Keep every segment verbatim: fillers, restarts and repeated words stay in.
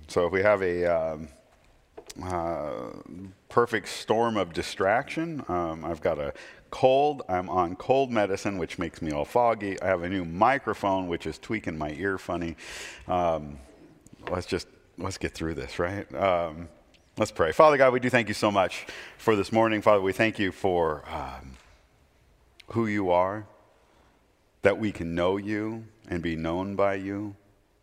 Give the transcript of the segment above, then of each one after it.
So if we have a um, uh, perfect storm of distraction, um, I've got a cold. I'm on cold medicine, which makes me all foggy. I have a new microphone, which is tweaking my ear funny. Um, let's just let's get through this, right? Um, let's pray. Father God, we do thank you so much for this morning. Father, we thank you for um, who you are, that we can know you and be known by you.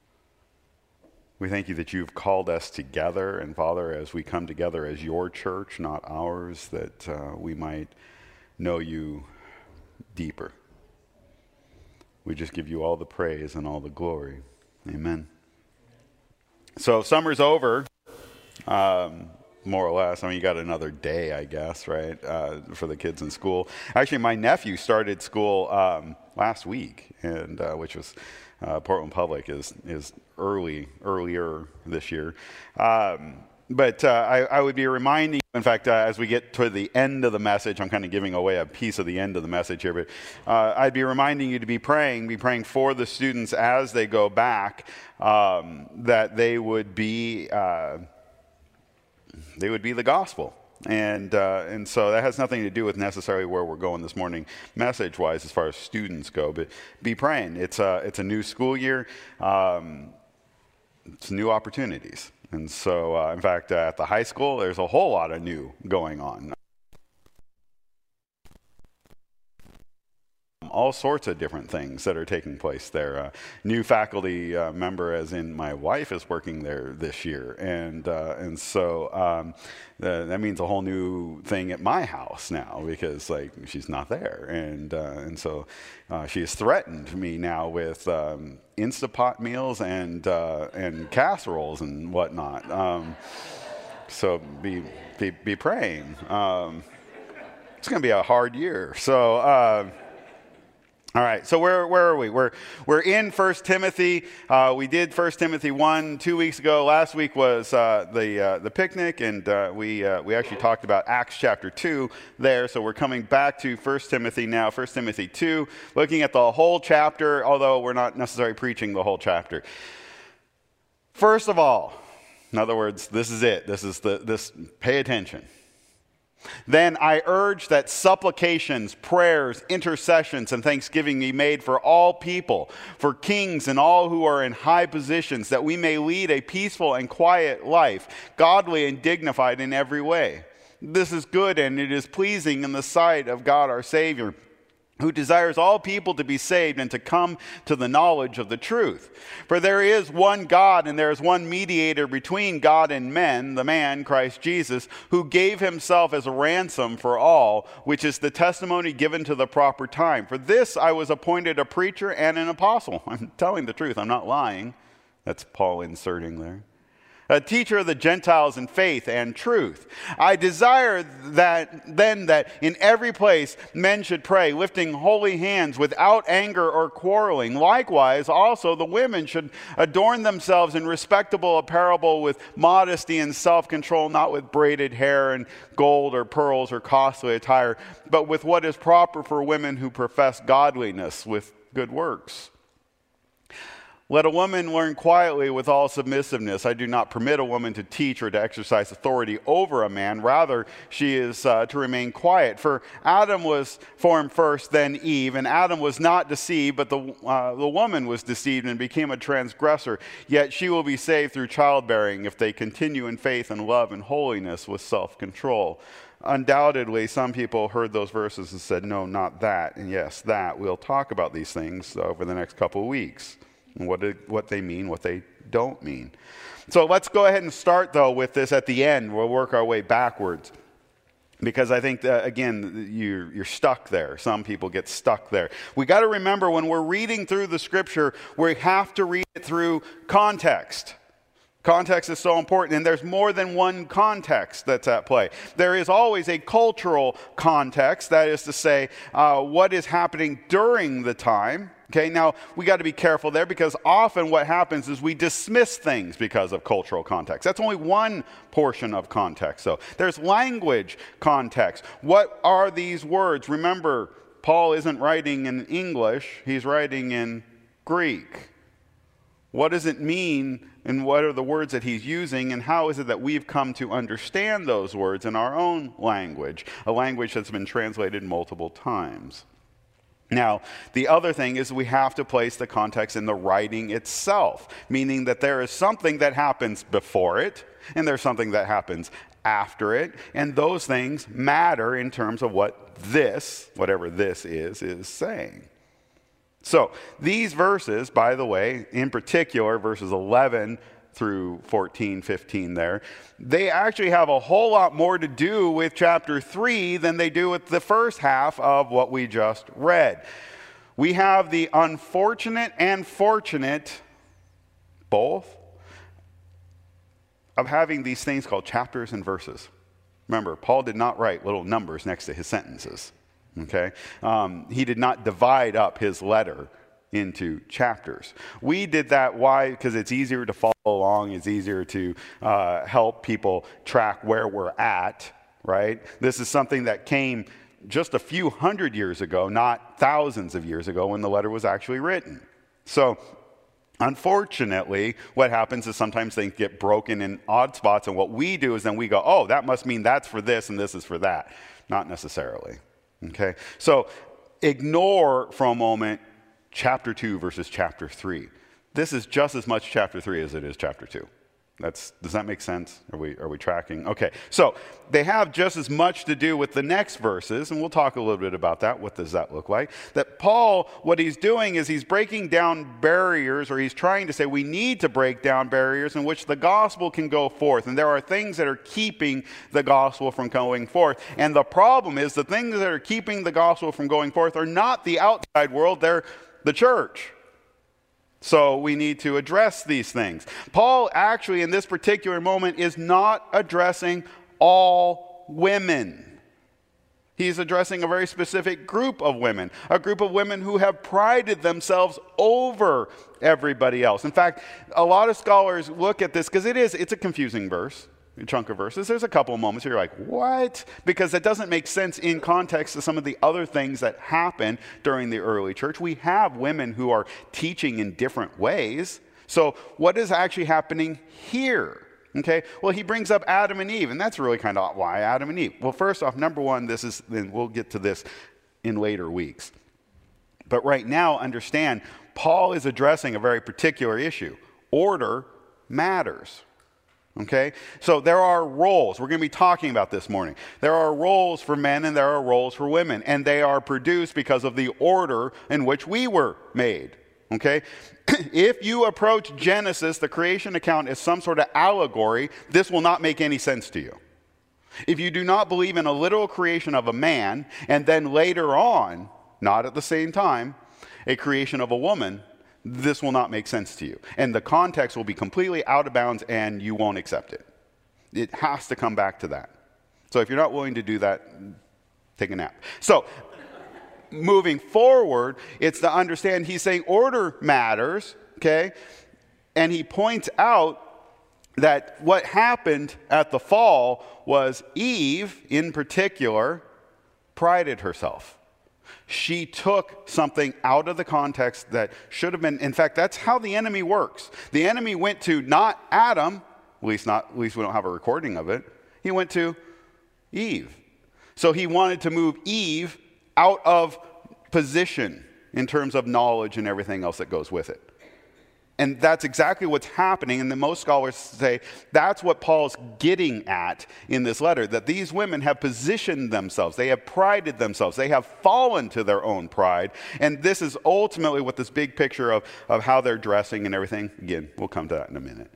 We thank you that you've called us together, and Father, as we come together as your church, not ours, that uh, we might know you deeper. We just give you all the praise and all the glory. Amen. So summer's over, um, more or less. I mean, you got another day, I guess, right, uh, for the kids in school. Actually, my nephew started school um, last week, and uh, which was uh, Portland Public is is early, earlier this year. Um, but uh, I, I would be reminding you, in fact, uh, as we get to the end of the message, I'm kind of giving away a piece of the end of the message here, but uh, I'd be reminding you to be praying, be praying for the students as they go back, um, that they would be, uh, they would be the gospel. And uh, and so that has nothing to do with necessarily where we're going this morning message-wise as far as students go, but be praying. It's a, it's a new school year. Um, it's new opportunities. And so, uh, in fact, uh, at the high school, there's a whole lot of new going on. All sorts of different things that are taking place there. Uh, new faculty uh, member, as in my wife, is working there this year, and uh, and so um, the, that means a whole new thing at my house now, because like she's not there, and uh, and so uh, she has threatened me now with um, Instapot meals and uh, and casseroles and whatnot. Um, so be be be praying. Um, it's going to be a hard year. So. Uh, All right, so where where are we? We're we're in First Timothy. Uh, we did First Timothy one two weeks ago. Last week was uh, the uh, the picnic, and uh, we uh, we actually talked about Acts chapter two there. So we're coming back to First Timothy now. First Timothy two, looking at the whole chapter, although we're not necessarily preaching the whole chapter. First of all, in other words, this is it. This is the this. Pay attention. Then I urge that supplications, prayers, intercessions, and thanksgiving be made for all people, for kings and all who are in high positions, that we may lead a peaceful and quiet life, godly and dignified in every way. This is good, and it is pleasing in the sight of God our Savior, who desires all people to be saved and to come to the knowledge of the truth. For there is one God, and there is one mediator between God and men, the man, Christ Jesus, who gave himself as a ransom for all, which is the testimony given to the proper time. For this I was appointed a preacher and an apostle. I'm telling the truth, I'm not lying. That's Paul inserting there. A teacher of the Gentiles in faith and truth. I desire that then that in every place men should pray, lifting holy hands without anger or quarreling. Likewise, also the women should adorn themselves in respectable apparel with modesty and self-control, not with braided hair and gold or pearls or costly attire, but with what is proper for women who profess godliness with good works. Let a woman learn quietly with all submissiveness. I do not permit a woman to teach or to exercise authority over a man. Rather, she is uh, to remain quiet. For Adam was formed first, then Eve, and Adam was not deceived, but the, uh, the woman was deceived and became a transgressor. Yet she will be saved through childbearing if they continue in faith and love and holiness with self-control. Undoubtedly, some people heard those verses and said, no, not that, and yes, that. We'll talk about these things over the next couple of weeks. And what, it, what they mean, what they don't mean. So let's go ahead and start, though, with this at the end. We'll work our way backwards. Because I think, that, again, you're, you're stuck there. Some people get stuck there. We got to remember when we're reading through the Scripture, we have to read it through context. Context is so important, and there's more than one context that's at play. There is always a cultural context, that is to say, uh, what is happening during the time. Okay, now we got to be careful there, because often what happens is we dismiss things because of cultural context. That's only one portion of context, though. There's language context. What are these words? Remember, Paul isn't writing in English, he's writing in Greek. What does it mean, and what are the words that he's using, and how is it that we've come to understand those words in our own language, a language that's been translated multiple times? Now, the other thing is we have to place the context in the writing itself, meaning that there is something that happens before it, and there's something that happens after it, and those things matter in terms of what this, whatever this is, is saying. So these verses, by the way, in particular, verses eleven through fourteen, fifteen there, they actually have a whole lot more to do with chapter three than they do with the first half of what we just read. We have the unfortunate and fortunate, both, of having these things called chapters and verses. Remember, Paul did not write little numbers next to his sentences. Okay, um, he did not divide up his letter into chapters. We did that. Why? Because it's easier to follow along. It's easier to uh, help people track where we're at, right? This is something that came just a few hundred years ago, not thousands of years ago when the letter was actually written. So unfortunately, what happens is sometimes things get broken in odd spots, and what we do is then we go, oh, that must mean that's for this and this is for that. Not necessarily. Okay, so ignore for a moment chapter two versus chapter three. This is just as much chapter three as it is chapter two. That's, does that make sense? Are we, are we tracking? Okay, so they have just as much to do with the next verses, and we'll talk a little bit about that. What does that look like? That Paul, what he's doing is he's breaking down barriers, or he's trying to say we need to break down barriers in which the gospel can go forth. And there are things that are keeping the gospel from going forth. And the problem is the things that are keeping the gospel from going forth are not the outside world, they're the church. So we need to address these things. Paul actually in this particular moment is not addressing all women. He's addressing a very specific group of women, a group of women who have prided themselves over everybody else. In fact, a lot of scholars look at this because it is, it's a confusing verse. Chunk of verses. There's a couple of moments where you're like, what? Because it doesn't make sense in context to some of the other things that happen during the early church. We have women who are teaching in different ways. So what is actually happening here? Okay, well, he brings up Adam and Eve, and that's really kind of why Adam and Eve. Well, first off, number one, this is, and we'll get to this in later weeks. But right now, understand, Paul is addressing a very particular issue. Order matters. Okay, so there are roles. We're going to be talking about this morning. There are roles for men and there are roles for women, and they are produced because of the order in which we were made. Okay, if you approach Genesis, the creation account, as some sort of allegory, this will not make any sense to you. If you do not believe in a literal creation of a man, and then later on, not at the same time, a creation of a woman, this will not make sense to you. And the context will be completely out of bounds and you won't accept it. It has to come back to that. So if you're not willing to do that, take a nap. So moving forward, it's to understand he's saying order matters, okay? And he points out that what happened at the fall was Eve, in particular, prided herself. She took something out of the context that should have been. In fact, that's how the enemy works. The enemy went to not Adam, at least not, at least we don't have a recording of it. He went to Eve. So he wanted to move Eve out of position in terms of knowledge and everything else that goes with it. And that's exactly what's happening. And then most scholars say that's what Paul's getting at in this letter, that these women have positioned themselves. They have prided themselves. They have fallen to their own pride. And this is ultimately what this big picture of, of how they're dressing and everything. Again, we'll come to that in a minute.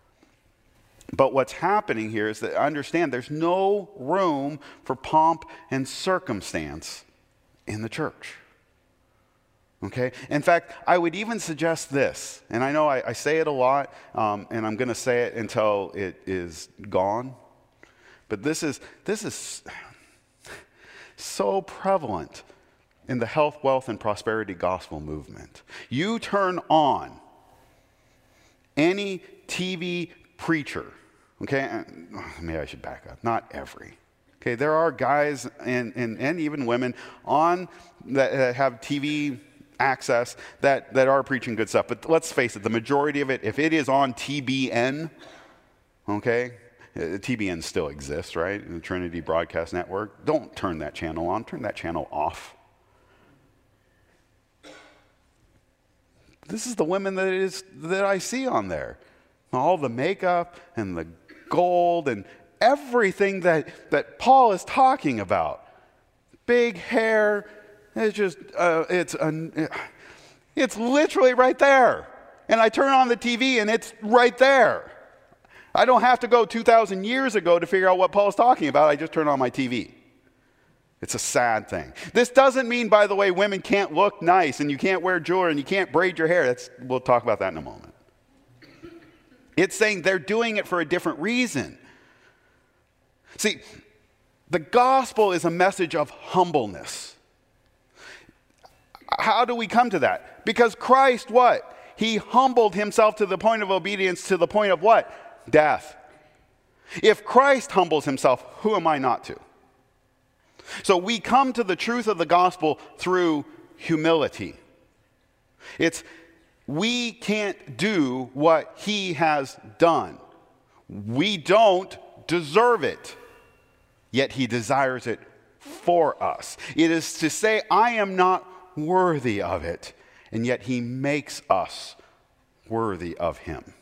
But what's happening here is that understand there's no room for pomp and circumstance in the church. Okay. In fact, I would even suggest this, and I know I, I say it a lot, um, and I'm going to say it until it is gone. But this is this is so prevalent in the health, wealth, and prosperity gospel movement. You turn on any T V preacher. Okay, maybe I should back up. Not every. Okay, there are guys and and, and even women on that, that have T V access that, that are preaching good stuff. But let's face it, the majority of it, if it is on T B N, okay, T B N still exists, right? The Trinity Broadcast Network. Don't turn that channel on. Turn that channel off. This is the women that is that I see on there. All the makeup and the gold and everything that, that Paul is talking about. Big hair. It's just, uh, it's, uh, it's literally right there. And I turn on the T V and it's right there. I don't have to go two thousand years ago to figure out what Paul's talking about. I just turn on my T V. It's a sad thing. This doesn't mean, by the way, women can't look nice and you can't wear jewelry and you can't braid your hair. That's, we'll talk about that in a moment. It's saying they're doing it for a different reason. See, the gospel is a message of humbleness. How do we come to that? Because Christ, what? He humbled himself to the point of obedience, to the point of what? Death. If Christ humbles himself, who am I not to? So we come to the truth of the gospel through humility. It's, we can't do what he has done. We don't deserve it, yet he desires it for us. It is to say, I am not worthy of it, and yet he makes us worthy of him.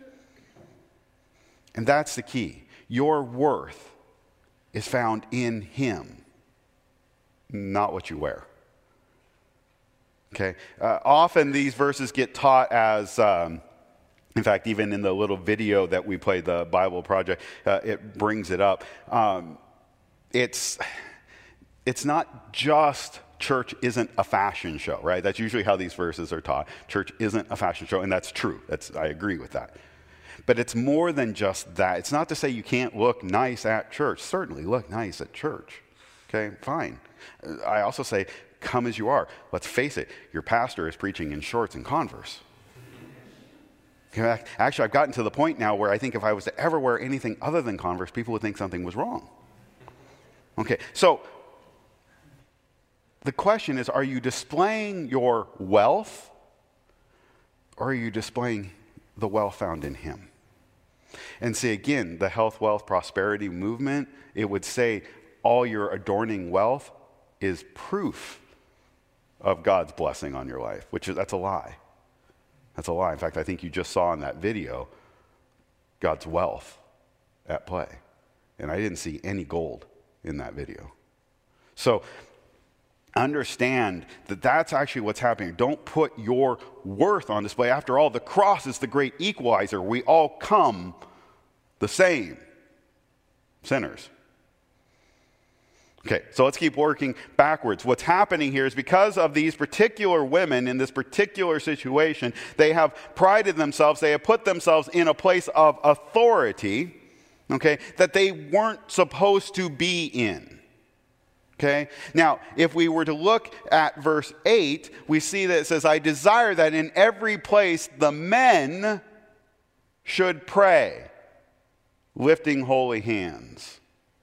And that's the key. Your worth is found in him, not what you wear. Okay? Uh, often these verses get taught as, um, in fact, even in the little video that we played, the Bible Project, uh, it brings it up. Um, it's, it's not just church isn't a fashion show, right? That's usually how these verses are taught. Church isn't a fashion show, and that's true. That's, I agree with that. But it's more than just that. It's not to say you can't look nice at church. Certainly look nice at church. Okay, fine. I also say, come as you are. Let's face it, your pastor is preaching in shorts and Converse. Okay, actually, I've gotten to the point now where I think if I was to ever wear anything other than Converse, people would think something was wrong. Okay, so the question is, are you displaying your wealth, or are you displaying the wealth found in him? And see, again, the health, wealth, prosperity movement, it would say all your adorning wealth is proof of God's blessing on your life, which is, that's a lie. That's a lie. In fact, I think you just saw in that video God's wealth at play. And I didn't see any gold in that video. So understand that that's actually what's happening. Don't put your worth on display. After all, the cross is the great equalizer. We all come the same. Sinners. Okay, so let's keep working backwards. What's happening here is because of these particular women in this particular situation, they have prided themselves, they have put themselves in a place of authority, okay, that they weren't supposed to be in. Okay? Now, if we were to look at verse eight, we see that it says, I desire that in every place the men should pray, lifting holy hands.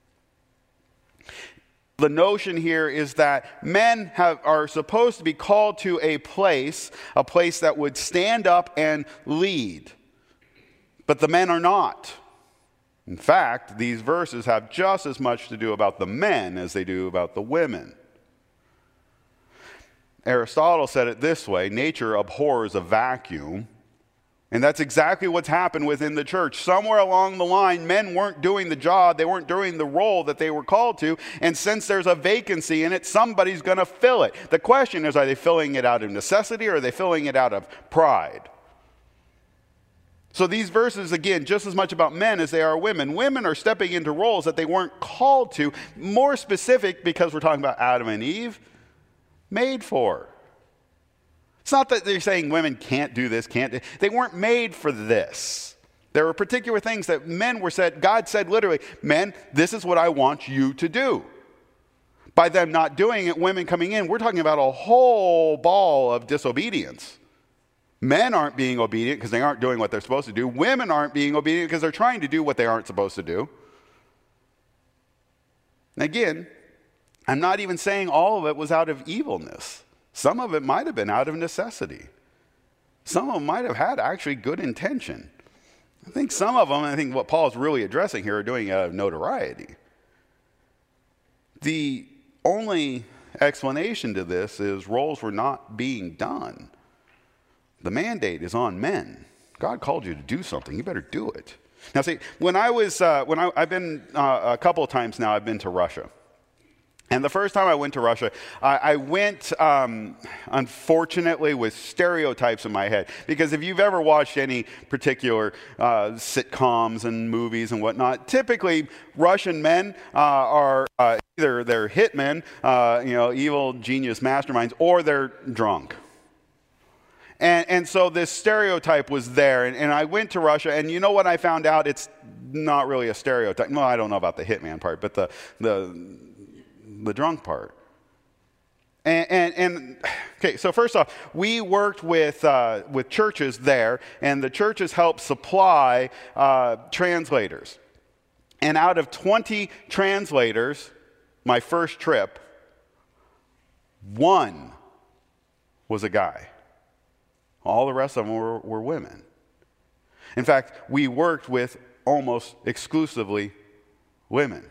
The notion here is that men have, are supposed to be called to a place, a place that would stand up and lead. But the men are not. In fact, these verses have just as much to do about the men as they do about the women. Aristotle said it this way, nature abhors a vacuum. And that's exactly what's happened within the church. Somewhere along the line, men weren't doing the job, they weren't doing the role that they were called to, and since there's a vacancy in it, somebody's going to fill it. The question is, are they filling it out of necessity or are they filling it out of pride? So these verses, again, just as much about men as they are women. Women are stepping into roles that they weren't called to, more specific because we're talking about Adam and Eve, made for. It's not that they're saying women can't do this, can't do. They weren't made for this. There were particular things that men were said, God said literally, men, this is what I want you to do. By them not doing it, women coming in, we're talking about a whole ball of disobedience. Men aren't being obedient because they aren't doing what they're supposed to do. Women aren't being obedient because they're trying to do what they aren't supposed to do. And again, I'm not even saying all of it was out of evilness. Some of it might have been out of necessity. Some of them might have had actually good intention. I think some of them, I think what Paul's really addressing here, are doing it out of notoriety. The only explanation to this is roles were not being done. The mandate is on men. God called you to do something. You better do it. Now, see, when I was, uh, when I, I've been uh, a couple of times now, I've been to Russia. And the first time I went to Russia, I, I went, um, unfortunately, with stereotypes in my head. Because if you've ever watched any particular uh, sitcoms and movies and whatnot, typically Russian men uh, are uh, either they're hitmen, uh, you know, evil genius masterminds, or they're drunk. And, and so this stereotype was there. And, and I went to Russia, and you know what I found out? It's not really a stereotype. Well, I don't know about the hitman part, but the the the drunk part. And, and, and okay, so first off, we worked with uh, with churches there, and the churches helped supply uh, translators. And out of twenty translators, my first trip, one was a guy. All the rest of them were, were women. In fact, we worked with almost exclusively women.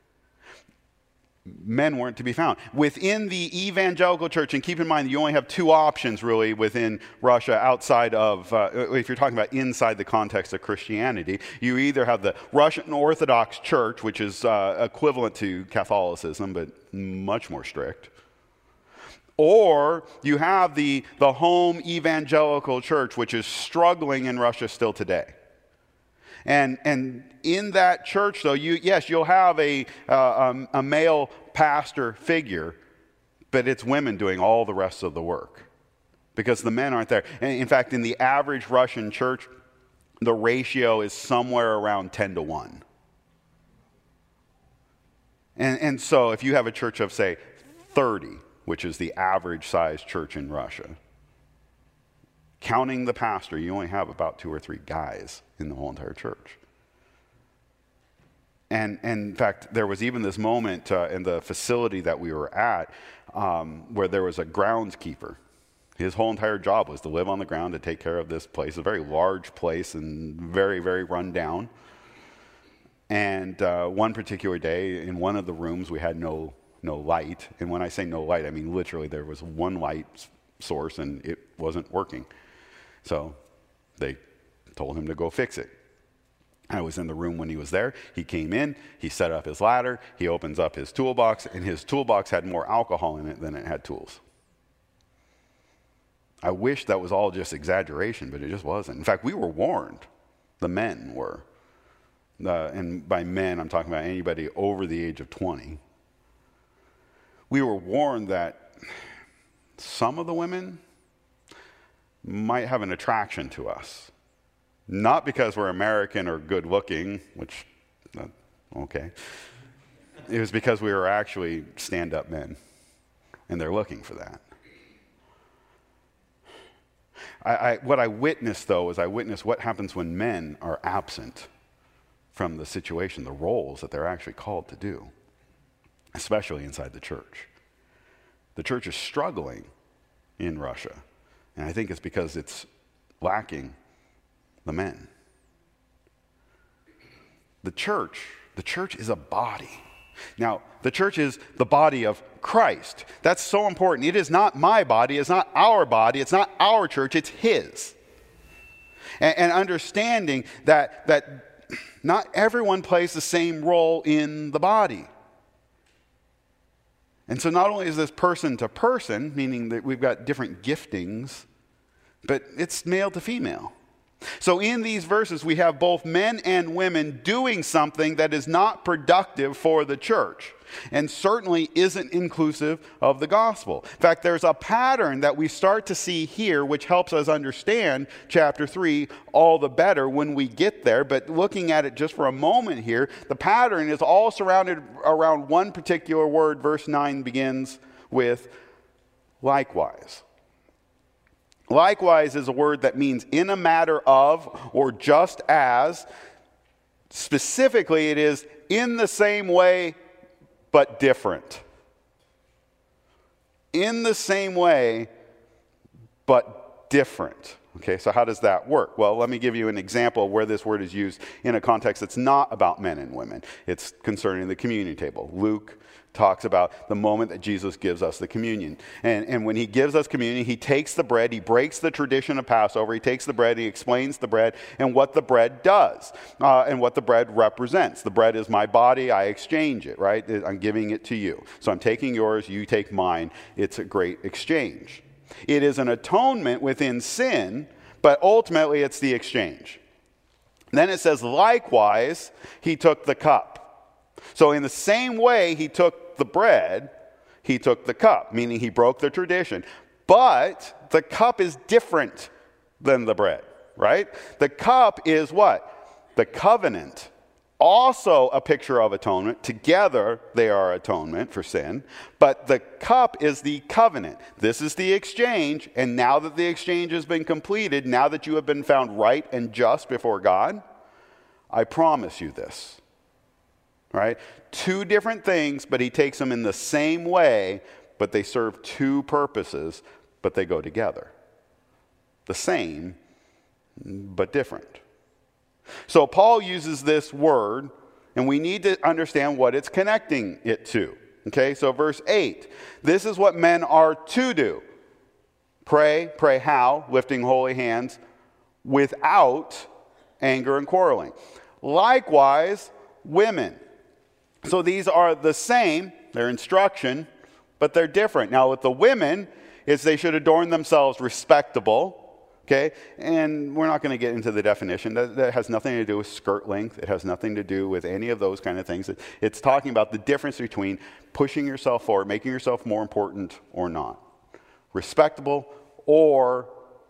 Men weren't to be found. Within the evangelical church, and keep in mind you only have two options really within Russia outside of, uh, if you're talking about inside the context of Christianity, you either have the Russian Orthodox Church, which is uh, equivalent to Catholicism, but much more strict. Or you have the, the home evangelical church, which is struggling in Russia still today. And and in that church, though, you yes, you'll have a, uh, um, a male pastor figure, but it's women doing all the rest of the work because the men aren't there. And in fact, in the average Russian church, the ratio is somewhere around ten to one. And, and so if you have a church of, say, thirty, which is the average size church in Russia, counting the pastor, you only have about two or three guys in the whole entire church. And, and in fact, there was even this moment uh, in the facility that we were at um, where there was a groundskeeper. His whole entire job was to live on the ground, to take care of this place, a very large place and very, very run down. And uh, one particular day, in one of the rooms, we had no, no light. And when I say no light, I mean literally there was one light source and it wasn't working. So they told him to go fix it. I was in the room when he was there. He came in, he set up his ladder, he opens up his toolbox, and his toolbox had more alcohol in it than it had tools. I wish that was all just exaggeration, but it just wasn't. In fact, we were warned. The men were. Uh, and by men, I'm talking about anybody over the age of twenty. We were warned that some of the women might have an attraction to us. Not because we're American or good looking, which, uh, okay. It was because we were actually stand-up men, and they're looking for that. I, I, what I witnessed, though, is I witnessed what happens when men are absent from the situation, the roles that they're actually called to do, especially inside the church. The church is struggling in Russia, and I think it's because it's lacking the men. The church, the church is a body. Now, the church is the body of Christ. That's so important. It is not my body, it's not our body, it's not our church, it's His. And, and understanding that, that not everyone plays the same role in the body. And so not only is this person to person, meaning that we've got different giftings, but it's male to female. So in these verses, we have both men and women doing something that is not productive for the church and certainly isn't inclusive of the gospel. In fact, there's a pattern that we start to see here which helps us understand chapter three all the better when we get there. But looking at it just for a moment here, the pattern is all surrounded around one particular word. Verse nine begins with likewise. Likewise is a word that means in a matter of or just as. Specifically, it is in the same way but different. in the same way, but different. Okay, so how does that work? Well, let me give you an example of where this word is used in a context that's not about men and women. It's concerning the communion table. Luke talks about the moment that Jesus gives us the communion. And, and when he gives us communion, he takes the bread, he breaks the tradition of Passover, he takes the bread, he explains the bread and what the bread does uh, and what the bread represents. The bread is my body, I exchange it, right? I'm giving it to you. So I'm taking yours, you take mine. It's a great exchange. It is an atonement within sin, but ultimately it's the exchange. Then it says, likewise, he took the cup. So in the same way he took the bread, he took the cup, meaning he broke the tradition. But the cup is different than the bread, right? The cup is what? The covenant. Also a picture of atonement. Together they are atonement for sin. But the cup is the covenant. This is the exchange. And now that the exchange has been completed, now that you have been found right and just before God, I promise you this. Right? Two different things, but he takes them in the same way, but they serve two purposes, but they go together. The same, but different. So Paul uses this word, and we need to understand what it's connecting it to. Okay, so verse eight. This is what men are to do. Pray, pray how? Lifting holy hands without anger and quarreling. Likewise, women. So these are the same, their instruction, but they're different. Now with the women, is they should adorn themselves respectable. Okay, and we're not going to get into the definition. That, that has nothing to do with skirt length. It has nothing to do with any of those kind of things. It, it's talking about the difference between pushing yourself forward, making yourself more important or not. Respectable or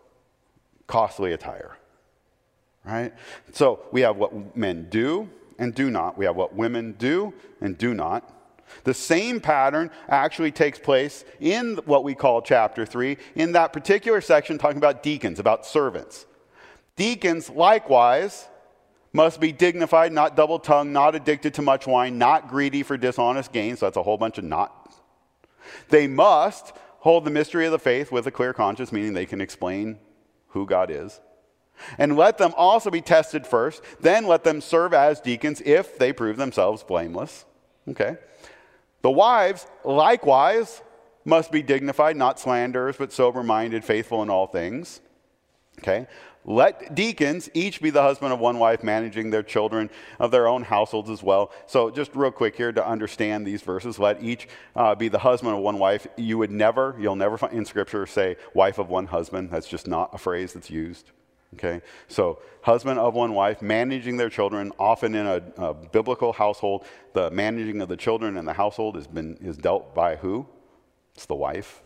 costly attire. Right? So we have what men do and do not. We have what women do and do not. The same pattern actually takes place in what we call chapter three, in that particular section talking about deacons, about servants. Deacons, likewise, must be dignified, not double-tongued, not addicted to much wine, not greedy for dishonest gain. So that's a whole bunch of not. They must hold the mystery of the faith with a clear conscience, meaning they can explain who God is. And let them also be tested first, then let them serve as deacons if they prove themselves blameless. Okay. The wives, likewise, must be dignified, not slanderers, but sober-minded, faithful in all things. Okay? Let deacons each be the husband of one wife, managing their children of their own households as well. So just real quick here to understand these verses, let each uh, be the husband of one wife. You would never, you'll never find in Scripture say wife of one husband. That's just not a phrase that's used. Okay, so husband of one wife, managing their children, often in a, a biblical household, the managing of the children in the household has been is dealt by who? It's the wife.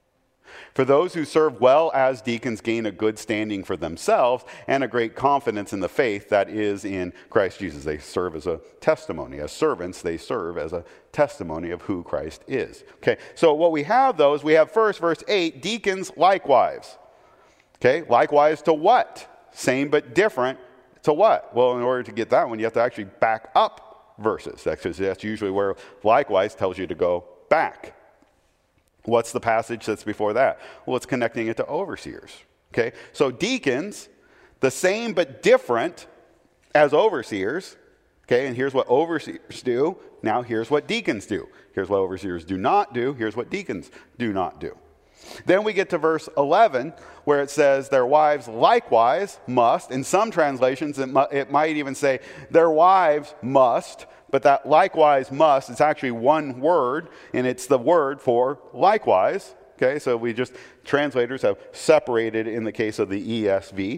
For those who serve well as deacons gain a good standing for themselves and a great confidence in the faith that is in Christ Jesus. They serve as a testimony. As servants, they serve as a testimony of who Christ is. Okay, so what we have though is we have first, verse eight, deacons likewise. Okay, likewise to what? Same but different to what? Well, in order to get that one, you have to actually back up verses. That's, that's usually where likewise tells you to go back. What's the passage that's before that? Well, it's connecting it to overseers. Okay, so deacons, the same but different as overseers. Okay, and here's what overseers do. Now here's what deacons do. Here's what overseers do not do. Here's what deacons do not do. Then we get to verse eleven, where it says, their wives likewise must. In some translations, it, mu- it might even say, their wives must. But that likewise must, it's actually one word, and it's the word for likewise. Okay, so we just, translators have separated in the case of the E S V.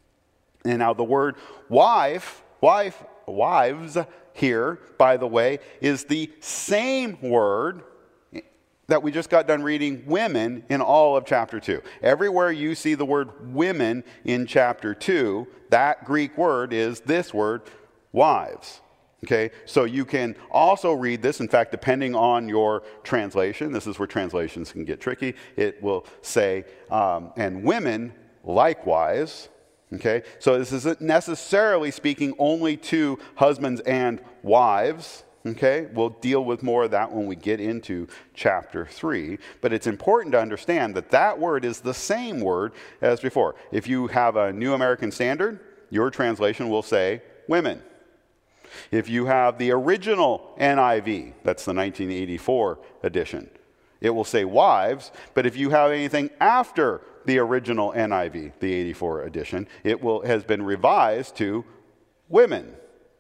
And now the word wife, wife, wives here, by the way, is the same word that we just got done reading women in all of chapter two. Everywhere you see the word women in chapter two, that Greek word is this word, wives. Okay, so you can also read this. In fact, depending on your translation, this is where translations can get tricky. It will say, um, and women likewise. Okay, so this isn't necessarily speaking only to husbands and wives. Okay, we'll deal with more of that when we get into chapter three. But it's important to understand that that word is the same word as before. If you have a New American Standard, your translation will say women. If you have the original N I V, that's the nineteen eighty-four edition, it will say wives. But if you have anything after the original N I V, the eighty-four edition, it will has been revised to women.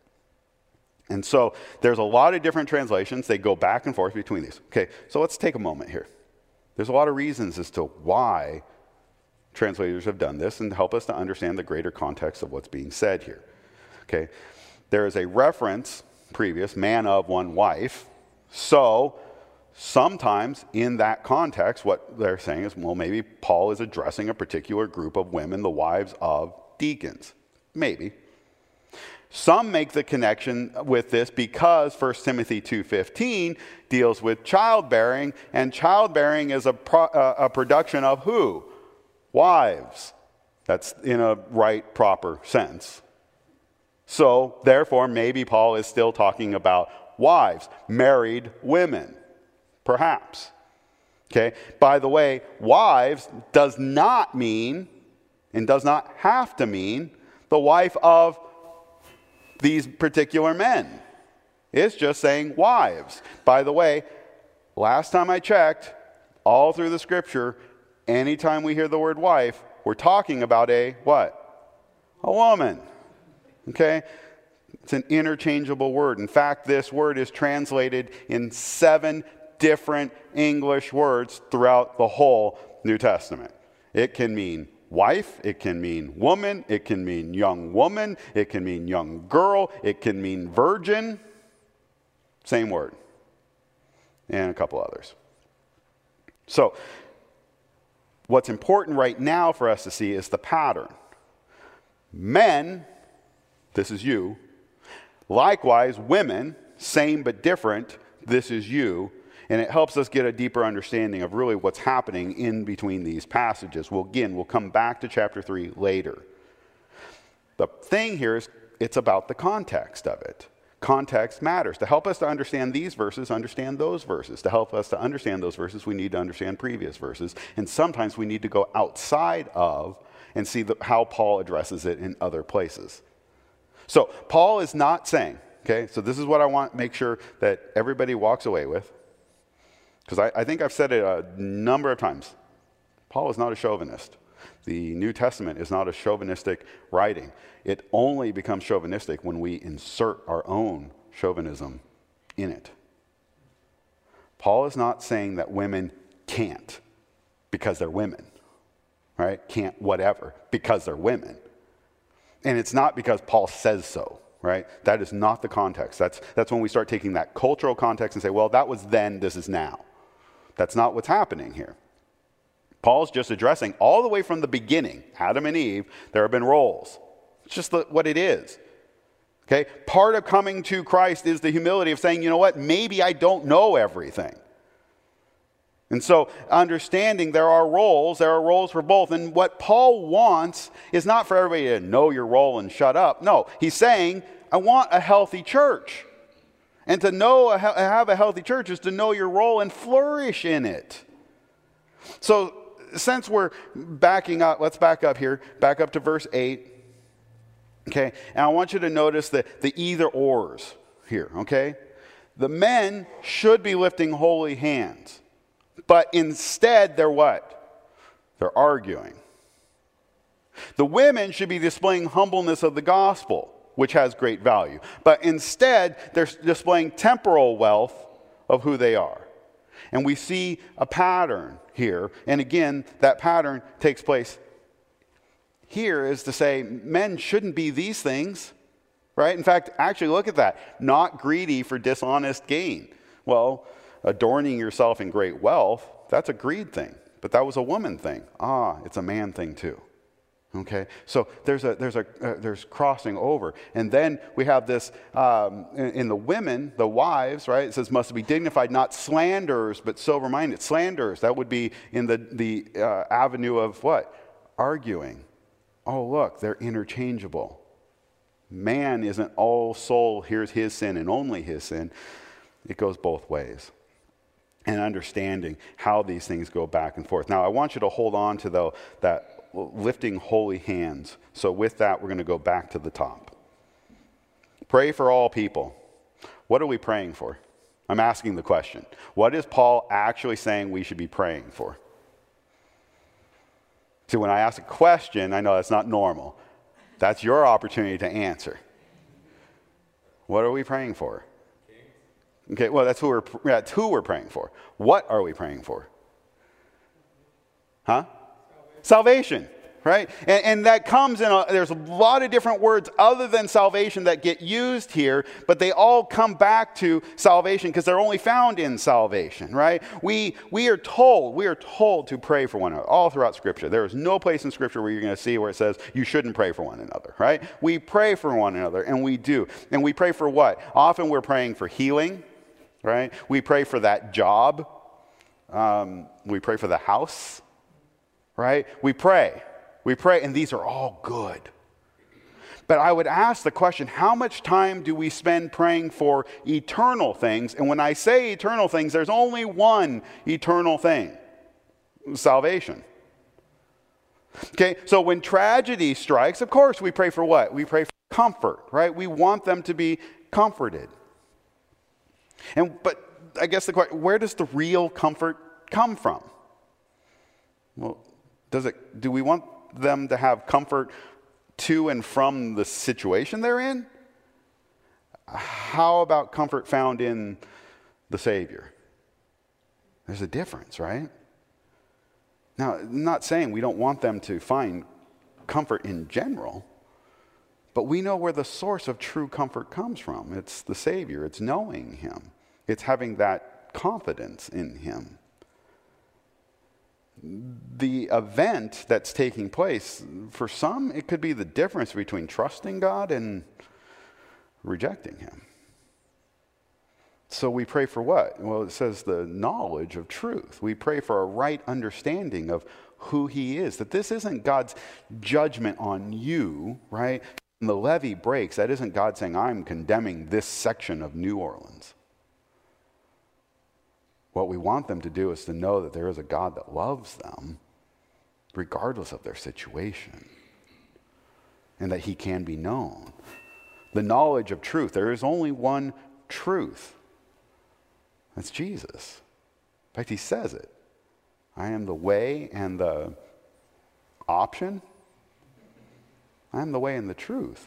And so there's a lot of different translations. They go back and forth between these. Okay, so let's take a moment here. There's a lot of reasons as to why translators have done this and help us to understand the greater context of what's being said here. Okay, there is a reference, previous, man of one wife. So sometimes in that context, what they're saying is, well, maybe Paul is addressing a particular group of women, the wives of deacons. Maybe. Some make the connection with this because First Timothy two fifteen deals with childbearing, and childbearing is a, pro, uh, a production of who? Wives. That's in a right, proper sense. So, therefore, maybe Paul is still talking about wives, married women, perhaps. Okay? By the way, wives does not mean, and does not have to mean, the wife of these particular men. It's just saying wives. By the way, last time I checked, all through the scripture, anytime we hear the word wife, we're talking about a what? A woman. Okay? It's an interchangeable word. In fact, this word is translated in seven different English words throughout the whole New Testament. It can mean wife, it can mean woman, it can mean young woman, it can mean young girl, it can mean virgin. Same word. And a couple others. So, what's important right now for us to see is the pattern. Men, this is you. Likewise, women, same but different, this is you. And it helps us get a deeper understanding of really what's happening in between these passages. Well, again, we'll come back to chapter three later. The thing here is, it's about the context of it. Context matters. To help us to understand these verses, understand those verses. To help us to understand those verses, we need to understand previous verses. And sometimes we need to go outside of and see the, how Paul addresses it in other places. So, Paul is not saying, okay, so this is what I want to make sure that everybody walks away with. Because I, I think I've said it a number of times. Paul is not a chauvinist. The New Testament is not a chauvinistic writing. It only becomes chauvinistic when we insert our own chauvinism in it. Paul is not saying that women can't because they're women, right? Can't whatever because they're women. And it's not because Paul says so. Right? That is not the context. That's, that's when we start taking that cultural context and say, well, that was then, this is now. That's not what's happening here. Paul's just addressing all the way from the beginning, Adam and Eve, there have been roles. It's just the, what it is. Okay? Part of coming to Christ is the humility of saying, you know what, maybe I don't know everything. And so understanding there are roles, there are roles for both. And what Paul wants is not for everybody to know your role and shut up. No, he's saying, I want a healthy church. And to know, have a healthy church is to know your role and flourish in it. So since we're backing up, let's back up here, back up to verse eight. Okay, and I want you to notice the, the either ors here, okay? The men should be lifting holy hands. But instead, they're what? They're arguing. The women should be displaying humbleness of the gospel, which has great value. But instead, they're displaying temporal wealth of who they are. And we see a pattern here. And again, that pattern takes place here is to say men shouldn't be these things, right? In fact, actually look at that. Not greedy for dishonest gain. Well, adorning yourself in great wealth, that's a greed thing. But that was a woman thing. Ah, it's a man thing too. Okay, so there's a there's a uh, there's crossing over, and then we have this um, in, in the women, the wives, right? It says must be dignified, not slanderers, but sober-minded. Slanderers, that would be in the the uh, avenue of what? Arguing. Oh, look, they're interchangeable. Man isn't all soul, here's his sin and only his sin. It goes both ways. And understanding how these things go back and forth. Now, I want you to hold on to, though, that lifting holy hands. So with that, we're going to go back to the top. Pray for all people. What are we praying for? I'm asking the question. What is Paul actually saying we should be praying for? See, when I ask a question, I know that's not normal. That's your opportunity to answer. What are we praying for? Okay, well, that's who we're, that's who we're praying for. What are we praying for? Huh? Salvation, right? And, and that comes in, a, there's a lot of different words other than salvation that get used here, but they all come back to salvation because they're only found in salvation, right? We, we are told, we are told to pray for one another all throughout Scripture. There is no place in Scripture where you're going to see where it says you shouldn't pray for one another, right? We pray for one another, and we do. And we pray for what? Often we're praying for healing, right? We pray for that job. Um, we pray for the house, right? We pray. We pray, and these are all good. But I would ask the question, how much time do we spend praying for eternal things? And when I say eternal things, there's only one eternal thing: salvation. Okay, so when tragedy strikes, of course, we pray for what? We pray for comfort, right? We want them to be comforted. And but I guess the question, where does the real comfort come from? Well, does it? Do we want them to have comfort to and from the situation they're in? How about comfort found in the Savior? There's a difference, right? Now, I'm not saying we don't want them to find comfort in general, but we know where the source of true comfort comes from. It's the Savior. It's knowing Him. It's having that confidence in Him. The event that's taking place, for some, it could be the difference between trusting God and rejecting Him. So we pray for what? Well, it says the knowledge of truth. We pray for a right understanding of who He is. That this isn't God's judgment on you, right? When the levee breaks, that isn't God saying, I'm condemning this section of New Orleans. What we want them to do is to know that there is a God that loves them regardless of their situation, and that He can be known. The knowledge of truth. There is only one truth. That's Jesus. In fact, He says it. I am the way and the option. I am the way and the truth.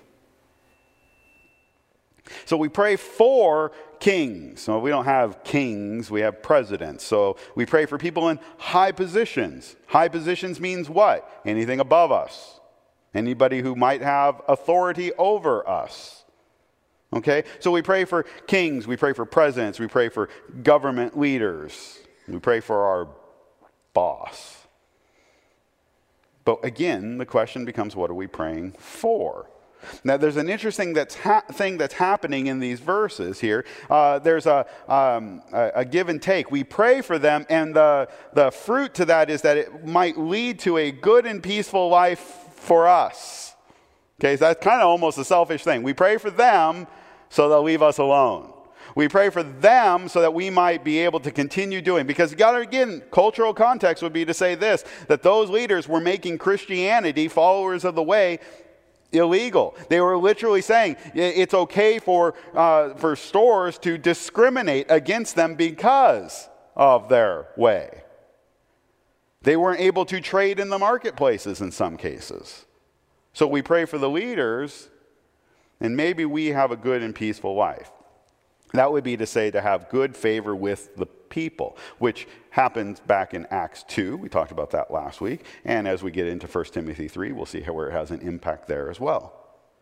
So we pray for kings. So we don't have kings, we have presidents. So we pray for people in high positions. High positions means what? Anything above us. Anybody who might have authority over us. Okay? So we pray for kings, we pray for presidents, we pray for government leaders. We pray for our boss. But again, the question becomes, what are we praying for? Now, there's an interesting that's ha- thing that's happening in these verses here. Uh, there's a, um, a, a give and take. We pray for them, and the, the fruit to that is that it might lead to a good and peaceful life for us. Okay, so that's kind of almost a selfish thing. We pray for them so they'll leave us alone. We pray for them so that we might be able to continue doing. Because you got to, again, cultural context would be to say this, that those leaders were making Christianity, followers of the way, illegal. They were literally saying it's okay for uh, for stores to discriminate against them because of their way. They weren't able to trade in the marketplaces in some cases. So we pray for the leaders, and maybe we have a good and peaceful life. That would be to say to have good favor with the people, which happens back in Acts two. We talked about that last week. And as we get into First Timothy three, we'll see how where it has an impact there as well.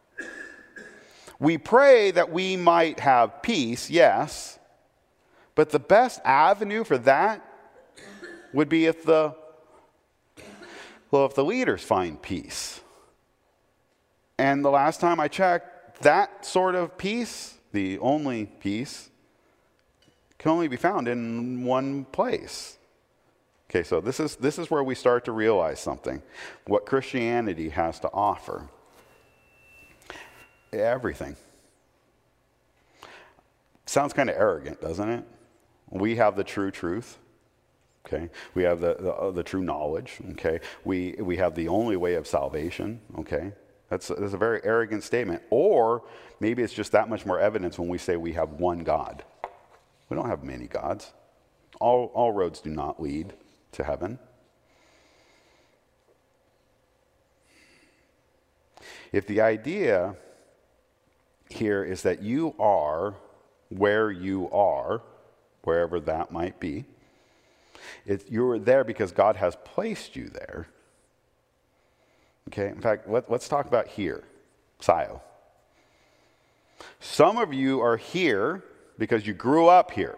We pray that we might have peace, yes, but the best avenue for that would be if the, well, if the leaders find peace. And the last time I checked, that sort of peace, the only peace, can only be found in one place. Okay, so this is this is where we start to realize something, what Christianity has to offer. everything. Sounds kind of arrogant, doesn't it? We have the true truth. Okay, we have the the, uh, the true knowledge. Okay, we we have the only way of salvation. Okay, that's that's a very arrogant statement. Or maybe it's just that much more evidence when we say we have one God. We don't have many gods. All all roads do not lead to heaven. If the idea here is that you are where you are, wherever that might be, It, you're there because God has placed you there. Okay, in fact, let, let's talk about here, Scio. Some of you are here because you grew up here.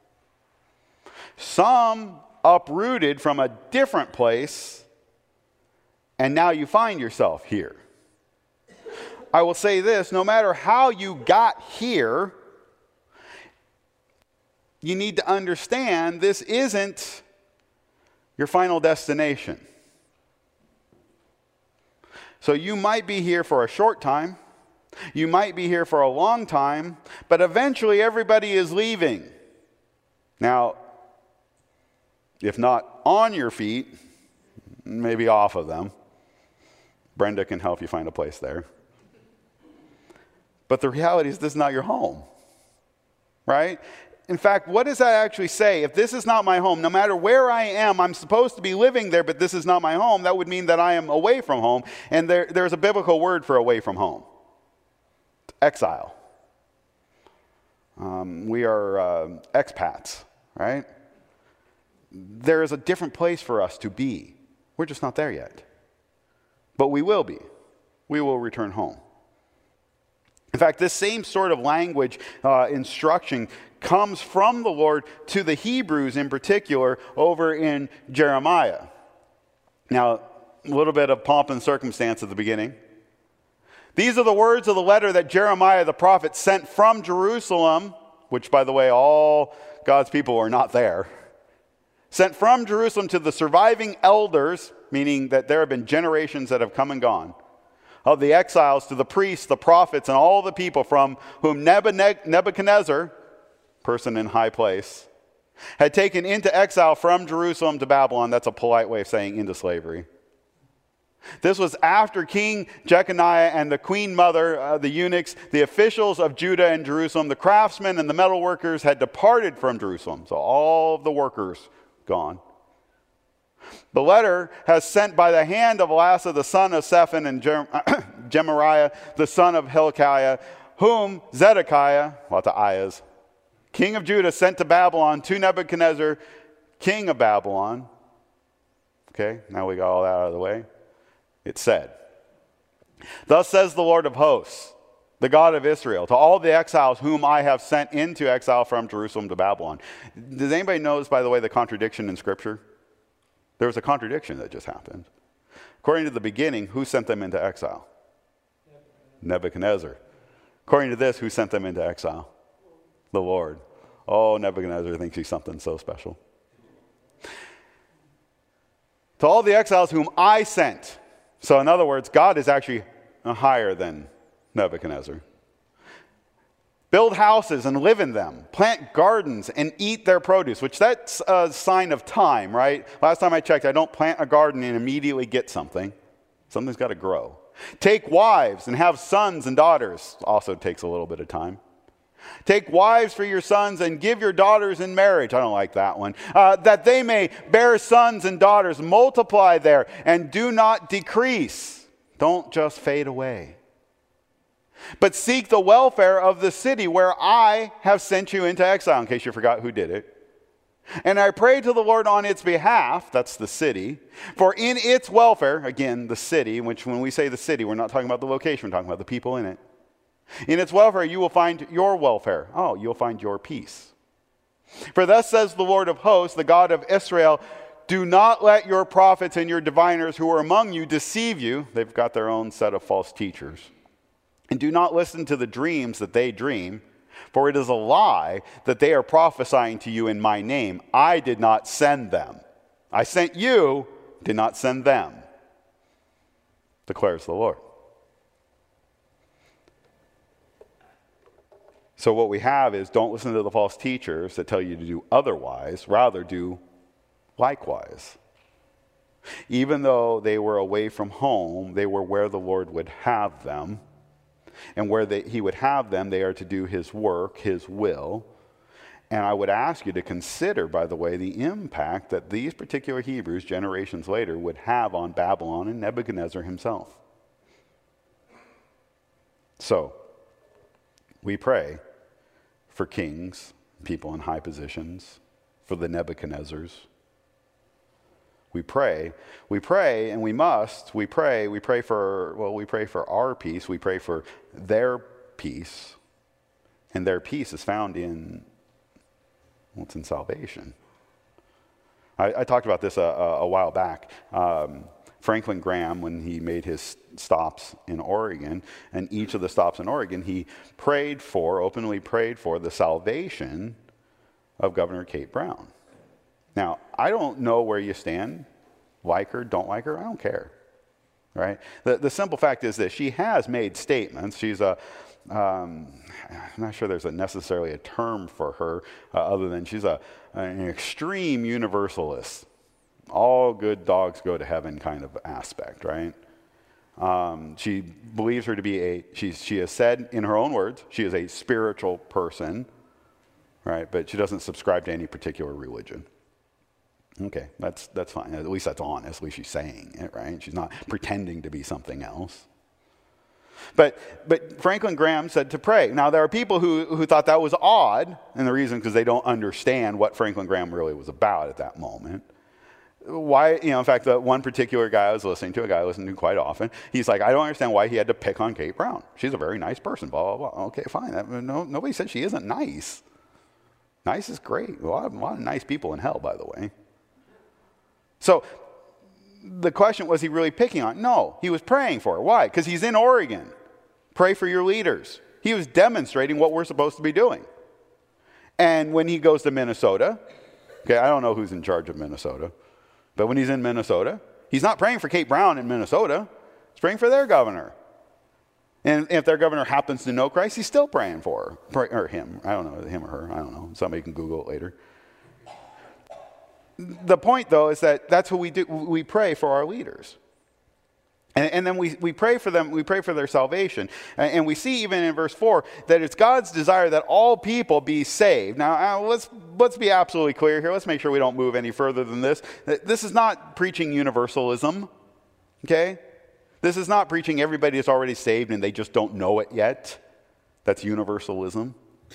Some uprooted from a different place, and now you find yourself here. I will say this, no matter how you got here, you need to understand this isn't your final destination. So you might be here for a short time. You might be here for a long time, but eventually everybody is leaving. Now, if not on your feet, maybe off of them. Brenda can help you find a place there. But the reality is this is not your home, right? In fact, what does that actually say? If this is not my home, no matter where I am, I'm supposed to be living there, but this is not my home, that would mean that I am away from home. And there, there's a biblical word for away from home. Exile. Um, we are uh, expats, right? There is a different place for us to be. We're just not there yet. But we will be. We will return home. In fact, this same sort of language, uh, instruction, comes from the Lord to the Hebrews in particular over in Jeremiah. Now, a little bit of pomp and circumstance at the beginning. These are the words of the letter that Jeremiah the prophet sent from Jerusalem, which, by the way, all God's people are not there. Sent from Jerusalem to the surviving elders, meaning that there have been generations that have come and gone, of the exiles, to the priests, the prophets, and all the people from whom Nebuchadnezzar, person in high place, had taken into exile from Jerusalem to Babylon. That's a polite way of saying into slavery. This was after King Jeconiah and the queen mother, uh, the eunuchs, the officials of Judah and Jerusalem, the craftsmen and the metal workers had departed from Jerusalem. So all of the workers gone. The letter has sent by the hand of Elasah, the son of Shaphan, and Gemariah, the son of Hilkiah, whom Zedekiah, lots of ayahs, king of Judah, sent to Babylon to Nebuchadnezzar, king of Babylon. Okay, now we got all that out of the way. It said, "Thus says the Lord of hosts, the God of Israel, to all the exiles whom I have sent into exile from Jerusalem to Babylon." Does anybody notice, by the way, the contradiction in Scripture? There was a contradiction that just happened. According to the beginning, who sent them into exile? Nebuchadnezzar. According to this, who sent them into exile? The Lord. Oh, Nebuchadnezzar thinks he's something so special. To all the exiles whom I sent. So in other words, God is actually higher than Nebuchadnezzar. Build houses and live in them. Plant gardens and eat their produce, which that's a sign of time, right? Last time I checked, I don't plant a garden and immediately get something. Something's got to grow. Take wives and have sons and daughters. Also takes a little bit of time. Take wives for your sons and give your daughters in marriage. I don't like that one. Uh, that they may bear sons and daughters. Multiply there and do not decrease. Don't just fade away. But seek the welfare of the city where I have sent you into exile, in case you forgot who did it. And I pray to the Lord on its behalf, that's the city, for in its welfare, again, the city, which when we say the city, we're not talking about the location, we're talking about the people in it. In its welfare, you will find your welfare. Oh, you'll find your peace. For thus says the Lord of hosts, the God of Israel, do not let your prophets and your diviners who are among you deceive you. They've got their own set of false teachers. And do not listen to the dreams that they dream, for it is a lie that they are prophesying to you in my name. I did not send them. I sent you, did not send them, declares the Lord. So what we have is, don't listen to the false teachers that tell you to do otherwise, rather do likewise. Even though they were away from home, they were where the Lord would have them. And where they, he would have them, they are to do his work, his will. And I would ask you to consider, by the way, the impact that these particular Hebrews, generations later, would have on Babylon and Nebuchadnezzar himself. So, we pray for kings, people in high positions, for the Nebuchadnezzars. We pray, we pray, and we must, we pray, we pray for, well, we pray for our peace, we pray for their peace, and their peace is found in, well, it's in salvation. I, I talked about this a, a, a while back. Um, Franklin Graham, when he made his stops in Oregon, and each of the stops in Oregon, he prayed for, openly prayed for, the salvation of Governor Kate Brown. Now, I don't know where you stand, like her, don't like her, I don't care, right? The, the simple fact is that she has made statements. She's a, um, I'm not sure there's a necessarily a term for her, uh, other than she's a, an extreme universalist. All good dogs go to heaven kind of aspect, right? Um, she believes her to be a, she, she has said in her own words, she is a spiritual person, right? But she doesn't subscribe to any particular religion. Okay, that's that's fine. At least that's honest. At least she's saying it, right? She's not pretending to be something else. But but Franklin Graham said to pray. Now, there are people who, who thought that was odd, and the reason is because they don't understand what Franklin Graham really was about at that moment. Why, you know, in fact, the one particular guy I was listening to, a guy I listen to quite often, he's like, I don't understand why he had to pick on Kate Brown. She's a very nice person, blah, blah, blah. Okay, fine. That, no, nobody said she isn't nice. Nice is great. A lot, of, a lot of nice people in hell, by the way. So the question, was he really picking on? No, he was praying for her. Why? Because he's in Oregon. Pray for your leaders. He was demonstrating what we're supposed to be doing. And when he goes to Minnesota, okay, I don't know who's in charge of Minnesota, but when he's in Minnesota, he's not praying for Kate Brown in Minnesota. He's praying for their governor. And if their governor happens to know Christ, he's still praying for her. Pray, or him. I don't know, him or her. I don't know. Somebody can Google it later. The point, though, is that that's what we do. We pray for our leaders. And, and then we, we pray for them, we pray for their salvation. And, and we see even in verse four that it's God's desire that all people be saved. Now, uh, let's, let's be absolutely clear here. Let's make sure we don't move any further than this. This is not preaching universalism, okay? This is not preaching everybody is already saved and they just don't know it yet. That's universalism.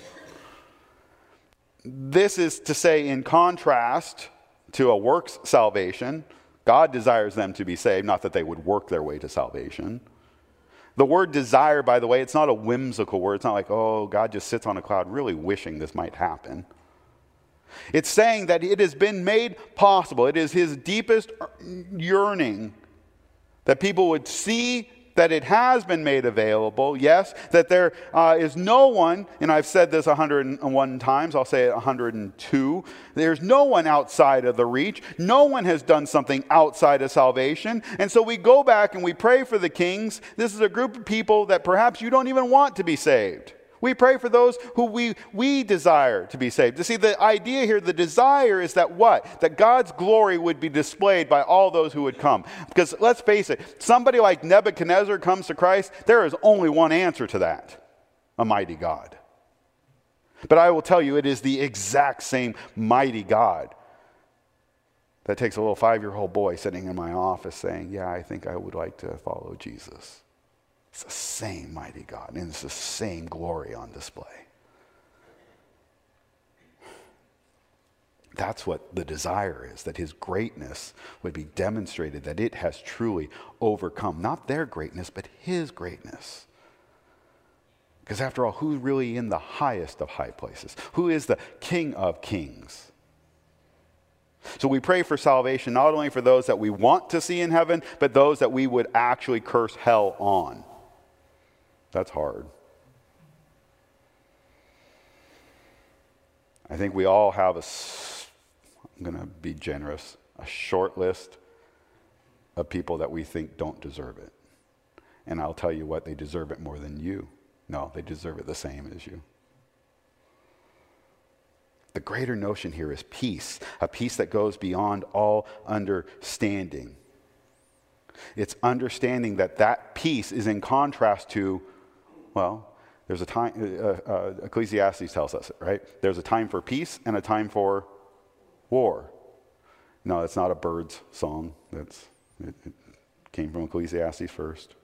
This is to say, in contrast to a works salvation, God desires them to be saved, not that they would work their way to salvation. The word desire, by the way, it's not a whimsical word. It's not like, oh, God just sits on a cloud really wishing this might happen. It's saying that it has been made possible. It is his deepest yearning that people would see that it has been made available, yes, that there uh, is no one, and I've said this one hundred one times, I'll say it one hundred two, there's no one outside of the reach. No one has done something outside of salvation. And so we go back and we pray for the kings. This is a group of people that perhaps you don't even want to be saved. We pray for those who we, we desire to be saved. You see, the idea here, the desire is that what? That God's glory would be displayed by all those who would come. Because let's face it, somebody like Nebuchadnezzar comes to Christ, there is only one answer to that: a mighty God. But I will tell you, it is the exact same mighty God that takes a little five-year-old boy sitting in my office saying, yeah, I think I would like to follow Jesus. It's the same mighty God, and it's the same glory on display. That's what the desire is, that his greatness would be demonstrated, that it has truly overcome, not their greatness, but his greatness. Because after all, who's really in the highest of high places? Who is the King of kings? So we pray for salvation, not only for those that we want to see in heaven, but those that we would actually curse hell on. That's hard. I think we all have a, I'm going to be generous, a short list of people that we think don't deserve it. And I'll tell you what, they deserve it more than you. No, they deserve it the same as you. The greater notion here is peace, a peace that goes beyond all understanding. It's understanding that that peace is in contrast to, well, there's a time, uh, uh, Ecclesiastes tells us it, right? There's a time for peace and a time for war. No, it's not a bird's song. That's, it, it came from Ecclesiastes first.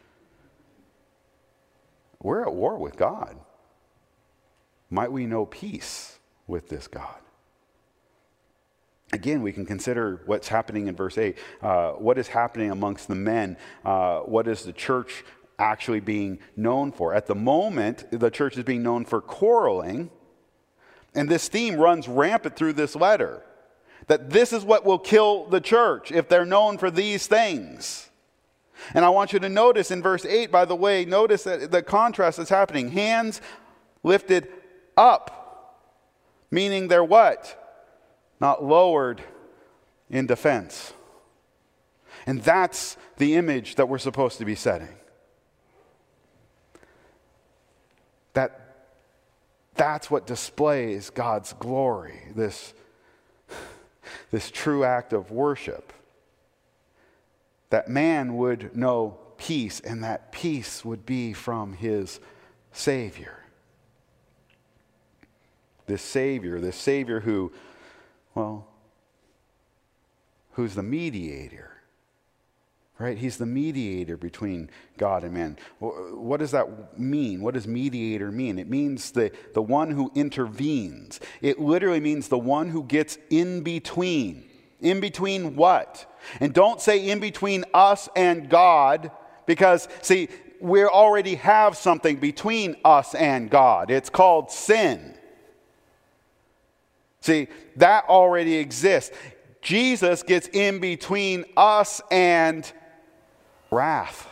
We're at war with God. Might we know peace with this God? Again, we can consider what's happening in verse eight. Uh, what is happening amongst the men? Uh, what is the church actually being known for? At the moment, the church is being known for quarreling, and this theme runs rampant through this letter, that this is what will kill the church if they're known for these things. And I want you to notice in verse eight, by the way, notice that the contrast is happening. Hands lifted up, meaning they're what? Not lowered in defense. And that's the image that we're supposed to be setting. That, that's what displays God's glory, this, this true act of worship. That man would know peace, and that peace would be from his Savior. This Savior, this Savior who, well, who's the mediator, right? He's the mediator between God and man. What does that mean? What does mediator mean? It means the, the one who intervenes. It literally means the one who gets in between. In between what? And don't say in between us and God, because, see, we already have something between us and God. It's called sin. See, that already exists. Jesus gets in between us and wrath,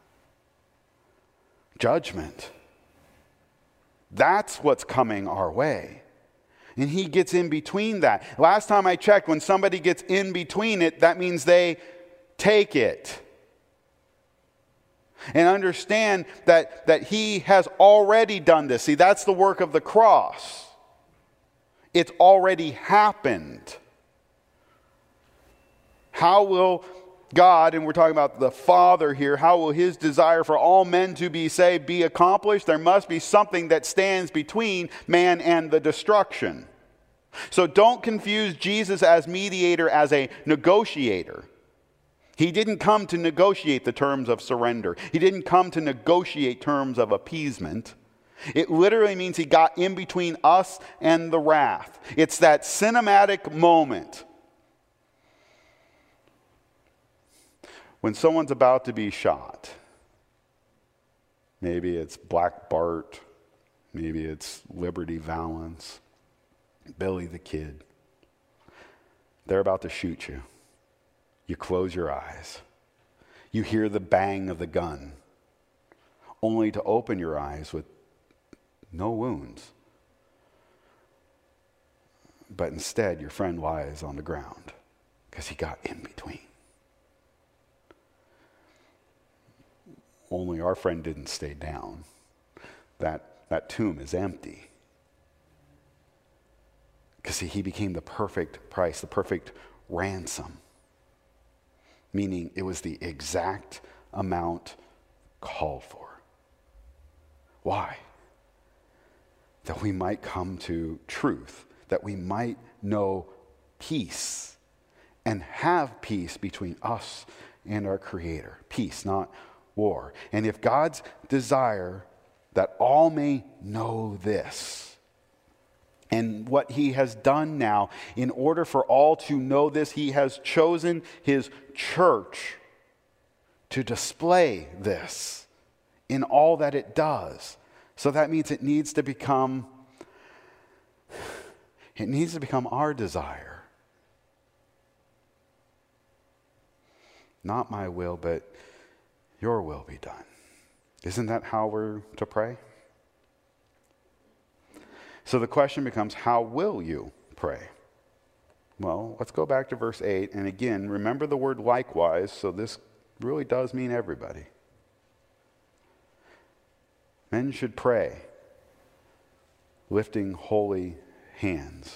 judgment. That's what's coming our way. And he gets in between that. Last time I checked, when somebody gets in between it, that means they take it. And understand that, that he has already done this. See, that's the work of the cross. It's already happened. How will God, and we're talking about the Father here, how will his desire for all men to be saved be accomplished? There must be something that stands between man and the destruction. So don't confuse Jesus as mediator as a negotiator. He didn't come to negotiate the terms of surrender. He didn't come to negotiate terms of appeasement. It literally means he got in between us and the wrath. It's that cinematic moment when someone's about to be shot. Maybe it's Black Bart, maybe it's Liberty Valance, Billy the Kid. They're about to shoot you. You close your eyes. You hear the bang of the gun, only to open your eyes with no wounds. But instead, your friend lies on the ground because he got in between. Only our friend didn't stay down. That, that tomb is empty. Because see, he became the perfect price, the perfect ransom. Meaning it was the exact amount called for. Why? That we might come to truth, that we might know peace and have peace between us and our Creator. Peace, not war. And if God's desire that all may know this, and what he has done now, in order for all to know this, he has chosen his church to display this in all that it does. So that means it needs to become, it needs to become our desire. Not my will, but your will be done. Isn't that how we're to pray? So the question becomes, how will you pray? Well, let's go back to verse eight. And again, remember the word likewise, so this really does mean everybody. Men should pray, lifting holy hands.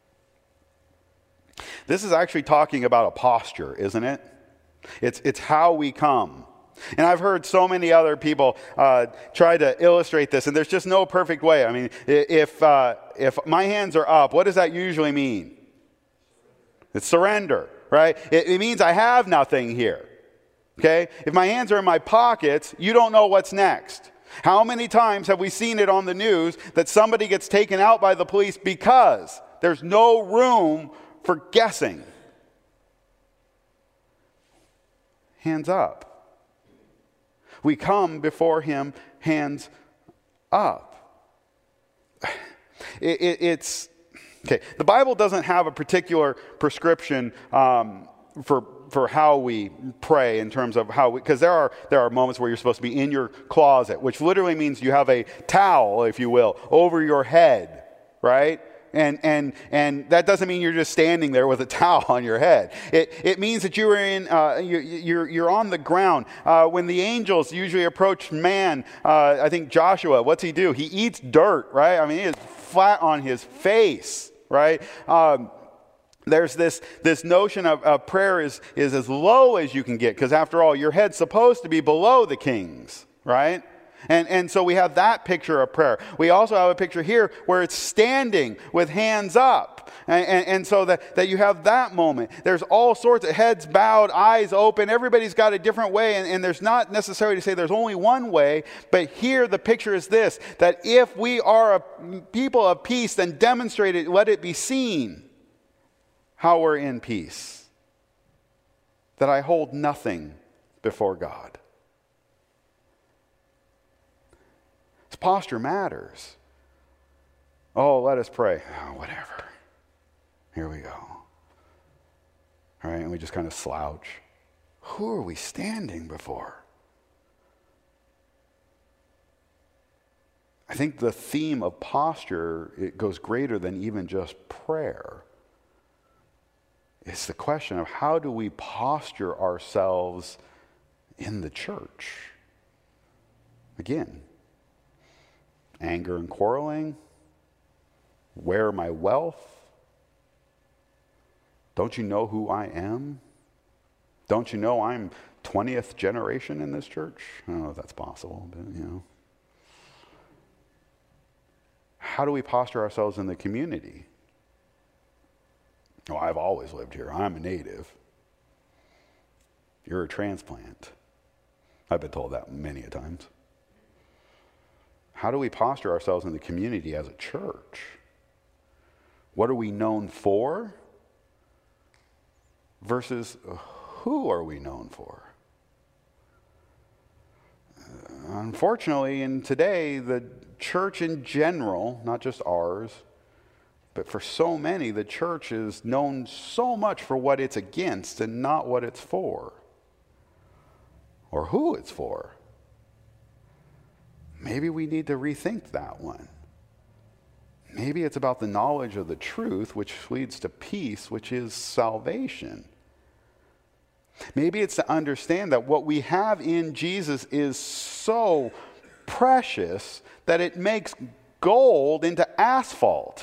This is actually talking about a posture, isn't it? It's, it's how we come. And I've heard so many other people uh, try to illustrate this, and there's just no perfect way. I mean, if, uh, if my hands are up, what does that usually mean? It's surrender, right? It, it means I have nothing here, okay? If my hands are in my pockets, you don't know what's next. How many times have we seen it on the news that somebody gets taken out by the police because there's no room for guessing? Hands up. We come before him hands up. It, it, it's, okay, the Bible doesn't have a particular prescription um, for for how we pray in terms of how we, because there are there are moments where you're supposed to be in your closet, which literally means you have a towel, if you will, over your head, right? And and and that doesn't mean you're just standing there with a towel on your head. It it means that you are in uh, you, you're you're on the ground. Uh, when the angels usually approach man, uh, I think Joshua, what's he do? He eats dirt, right? I mean, he is flat on his face, right? Um, There's this, this notion of, of prayer is, is as low as you can get, because after all, your head's supposed to be below the king's, right? And, and so we have that picture of prayer. We also have a picture here where it's standing with hands up. And, and, and so that, that you have that moment. There's all sorts of heads bowed, eyes open. Everybody's got a different way. And, and there's not necessarily to say there's only one way. But here the picture is this, that if we are a people of peace, then demonstrate it, let it be seen how we're in peace. That I hold nothing before God. This posture matters. Oh, let us pray. Oh, whatever. Here we go. All right, and we just kind of slouch. Who are we standing before? I think the theme of posture, it goes greater than even just prayer. It's the question of how do we posture ourselves in the church? Again, anger and quarreling, where my wealth? Don't you know who I am? Don't you know I'm twentieth generation in this church? I don't know if that's possible, but you know. How do we posture ourselves in the community? Oh, I've always lived here. I'm a native. You're a transplant. I've been told that many a times. How do we posture ourselves in the community as a church? What are we known for? Versus who are we known for? Uh, unfortunately, in today, the church in general, not just ours, but for so many, the church is known so much for what it's against and not what it's for. Or who it's for. Maybe we need to rethink that one. Maybe it's about the knowledge of the truth, which leads to peace, which is salvation. Maybe it's to understand that what we have in Jesus is so precious that it makes gold into asphalt.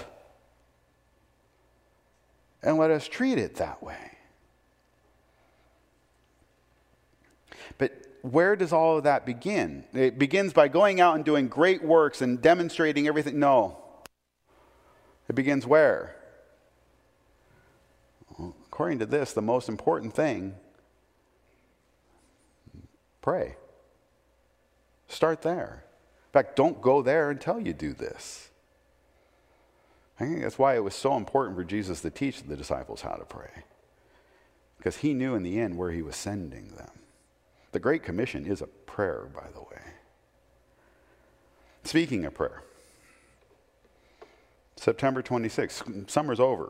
And let us treat it that way. But where does all of that begin? It begins by going out and doing great works and demonstrating everything. No. It begins where? Well, according to this, the most important thing, pray. Start there. In fact, don't go there until you do this. I think that's why it was so important for Jesus to teach the disciples how to pray. Because he knew in the end where he was sending them. The Great Commission is a prayer, by the way. Speaking of prayer, September twenty-sixth, summer's over.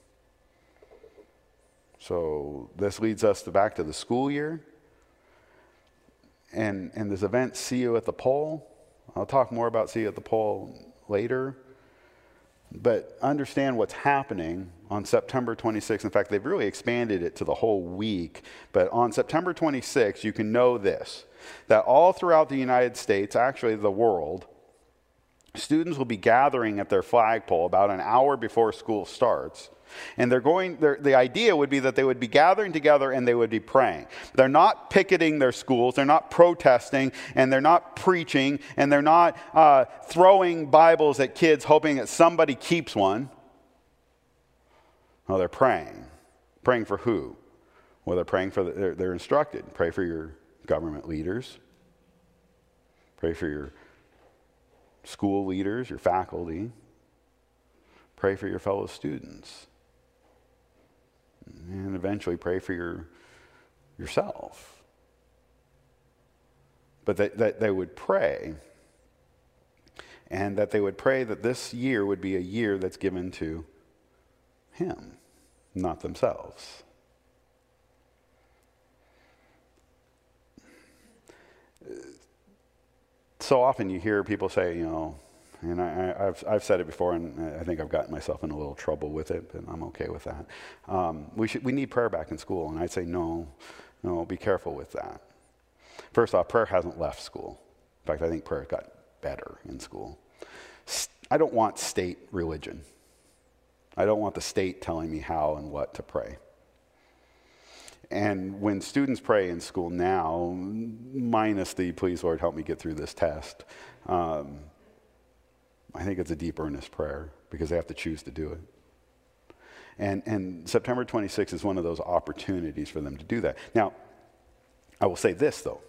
So this leads us to back to the school year. And, and this event, See You at the Pole. I'll talk more about See You at the Pole later. But understand what's happening on September twenty-sixth. In fact, they've really expanded it to the whole week. But on September twenty-sixth, you can know this, that all throughout the United States, actually the world, students will be gathering at their flagpole about an hour before school starts. And they're going, they're, the idea would be that they would be gathering together and they would be praying. They're not picketing their schools, they're not protesting, and they're not preaching, and they're not uh, throwing Bibles at kids hoping that somebody keeps one. No, they're praying. Praying for who? Well, they're praying for, the, they're, they're instructed. Pray for your government leaders. Pray for your school leaders, your faculty. Pray for your fellow students. And eventually pray for your yourself. But that, that they would pray, and that they would pray that this year would be a year that's given to Him, not themselves. So often you hear people say, you know, and I, I've, I've said it before, and I think I've gotten myself in a little trouble with it, but I'm okay with that. Um, we should, we need prayer back in school, and I'd say no, no, be careful with that. First off, prayer hasn't left school. In fact, I think prayer got better in school. I don't want state religion. I don't want the state telling me how and what to pray. And when students pray in school now, minus the please Lord help me get through this test, um, I think it's a deep, earnest prayer because they have to choose to do it. And, and September twenty-sixth is one of those opportunities for them to do that. Now, I will say this, though.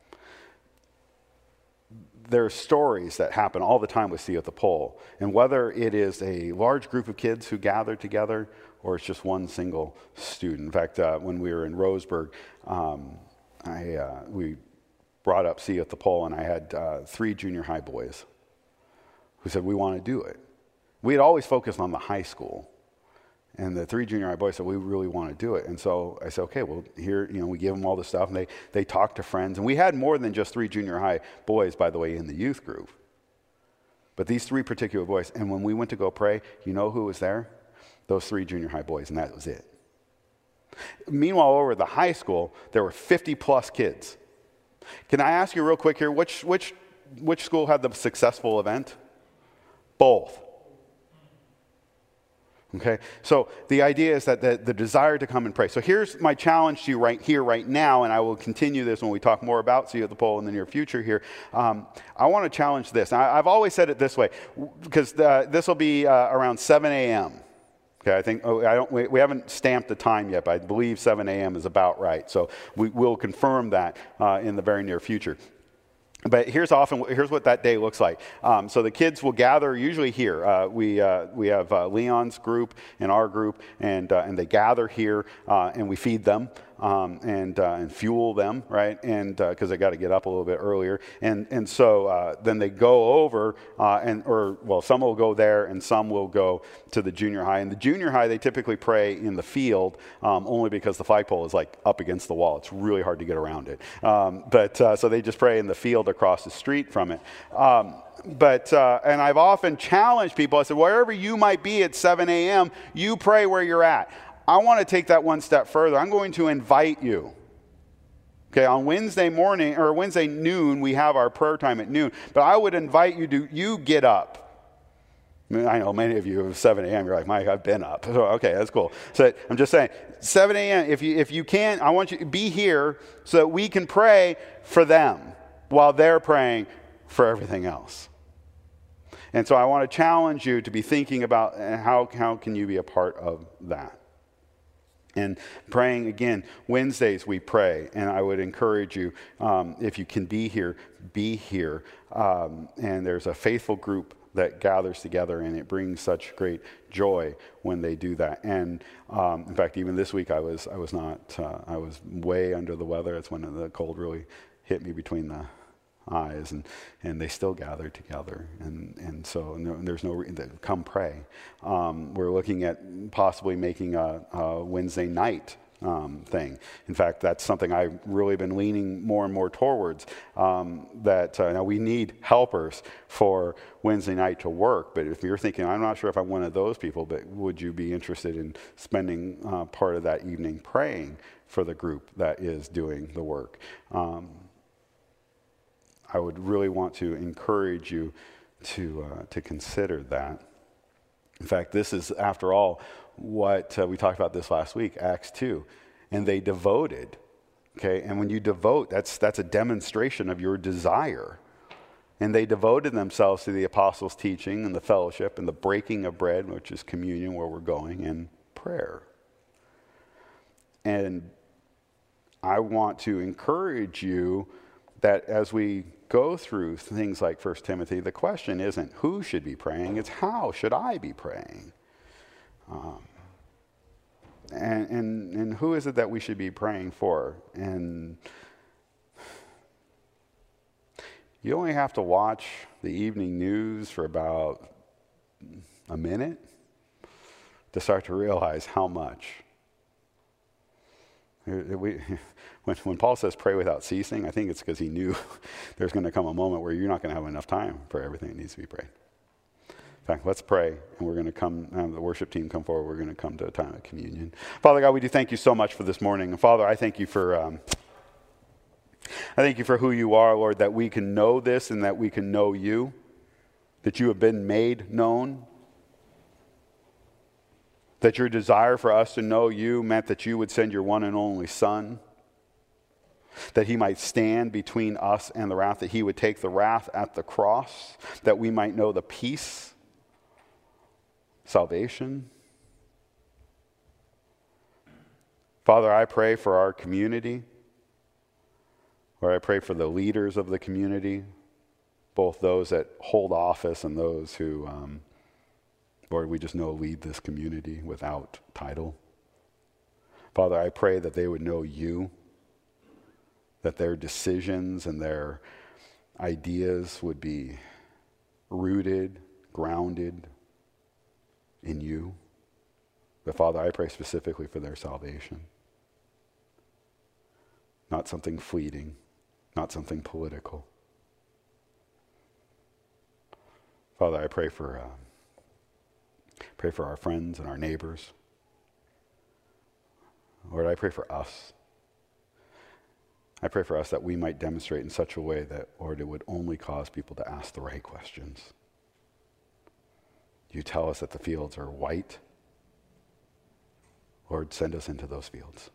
There are stories that happen all the time with See at the Pole. And whether it is a large group of kids who gather together or it's just one single student. In fact, uh, when we were in Roseburg, um, I, uh, we brought up See at the Pole, and I had uh, three junior high boys who said, we want to do it. We had always focused on the high school. And the three junior high boys said, we really want to do it. And so I said, okay, well, here, you know, we give them all this stuff, and they, they talk to friends. And we had more than just three junior high boys, by the way, in the youth group. But these three particular boys, and when we went to go pray, you know who was there? Those three junior high boys, and that was it. Meanwhile, over at the high school, there were fifty plus kids. Can I ask you real quick here, which, which, which school had the successful event? Both. Okay, so the idea is that the, the desire to come and pray. So here's my challenge to you right here, right now, and I will continue this when we talk more about See at the Pole in the near future here. Um, I want to challenge this. I, I've always said it this way, because this will be uh, around seven a.m. Okay, I think oh, I don't. We, we haven't stamped the time yet, but I believe seven a.m. is about right. So we will confirm that uh, in the very near future. But here's often here's what that day looks like. Um, so the kids will gather usually here. Uh, we uh, we have uh, Leon's group and our group, and uh, and they gather here, uh, and we feed them um, and uh, and fuel them, right? And because uh, they got to get up a little bit earlier, and and so uh, then they go over uh, and or well, some will go there and some will go to the junior high. And the junior high, they typically pray in the field, um, only because the flagpole is like up against the wall. It's really hard to get around it. Um, but uh, so they just pray in the field across the street from it. Um, but, uh, and I've often challenged people, I said, wherever you might be at seven a.m., you pray where you're at. I want to take that one step further. I'm going to invite you. Okay, on Wednesday morning, or Wednesday noon, we have our prayer time at noon. But I would invite you to, you get up. I mean, I know many of you at seven a.m., you're like, Mike, I've been up. So, okay, that's cool. So I'm just saying, seven a.m., if you, if you can, I want you to be here so that we can pray for them while they're praying for everything else. And so I want to challenge you to be thinking about how, how can you be a part of that. And praying, again, Wednesdays we pray, and I would encourage you, um, if you can be here, be here. Um, and there's a faithful group that gathers together, and it brings such great joy when they do that. And um, in fact, even this week, I was I was not uh, I was way under the weather. It's when the cold really hit me between the eyes, and and they still gathered together. And and so no, there's no reason. Come pray. Um, we're looking at possibly making a, a Wednesday night Um, thing. In fact, that's something I've really been leaning more and more towards, um, that uh, now we need helpers for Wednesday night to work, but if you're thinking, I'm not sure if I'm one of those people, but would you be interested in spending uh, part of that evening praying for the group that is doing the work? Um, I would really want to encourage you to uh, to consider that. In fact, this is, after all, what uh, we talked about this last week, Acts two. And they devoted, okay? And when you devote, that's that's a demonstration of your desire. And they devoted themselves to the apostles' teaching and the fellowship and the breaking of bread, which is communion, where we're going, and prayer. And I want to encourage you that as we go through things like First Timothy, the question isn't who should be praying, it's how should I be praying? Um, and, and, and who is it that we should be praying for? And you only have to watch the evening news for about a minute to start to realize how much. We, when, when Paul says pray without ceasing, I think it's because he knew there's going to come a moment where you're not going to have enough time for everything that needs to be prayed. In fact, let's pray, and we're going to come, have the worship team come forward. We're going to come to a time of communion. Father God, we do thank you so much for this morning. And Father, I thank you for... Um, I thank you for who you are, Lord, that we can know this and that we can know you, that you have been made known, that your desire for us to know you meant that you would send your one and only Son, that he might stand between us and the wrath, that he would take the wrath at the cross, that we might know the peace, salvation. Father, I pray for our community. Lord, I pray for the leaders of the community, both those that hold office and those who, um, Lord, we just know lead this community without title. Father, I pray that they would know you, that their decisions and their ideas would be rooted, grounded in you. But Father, I pray specifically for their salvation. Not something fleeting. Not something political. Father, I pray for uh, pray for our friends and our neighbors. Lord, I pray for us. I pray for us that we might demonstrate in such a way that, Lord, it would only cause people to ask the right questions. You tell us that the fields are white. Lord, send us into those fields.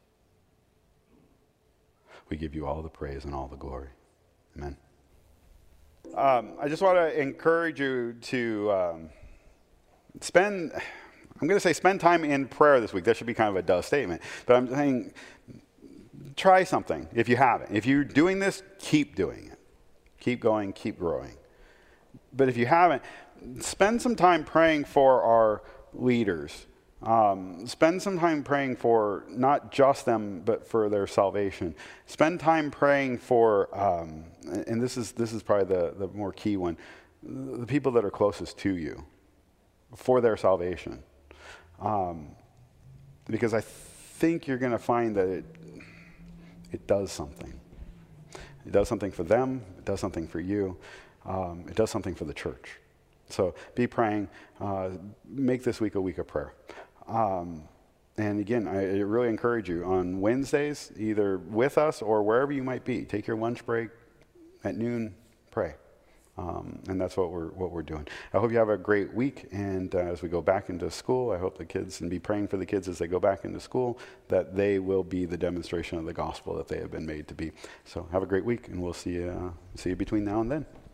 We give you all the praise and all the glory. Amen. Um, I just want to encourage you to um, spend, I'm going to say spend time in prayer this week. That should be kind of a duh statement. But I'm saying try something if you haven't. If you're doing this, keep doing it. Keep going, keep growing. But if you haven't, spend some time praying for our leaders. Um, spend some time praying for not just them, but for their salvation. Spend time praying for, um, and this is this is probably the, the more key one, the people that are closest to you, for their salvation. Um, because I think you're going to find that it it does something. It does something for them. It does something for you. Um, it does something for the church. So be praying. Uh, make this week a week of prayer. Um, and again, I, I really encourage you on Wednesdays, either with us or wherever you might be, take your lunch break at noon, pray. Um, and that's what we're what we're doing. I hope you have a great week. And uh, as we go back into school, I hope the kids, and be praying for the kids as they go back into school, that they will be the demonstration of the gospel that they have been made to be. So have a great week, and we'll see you, uh, see you between now and then.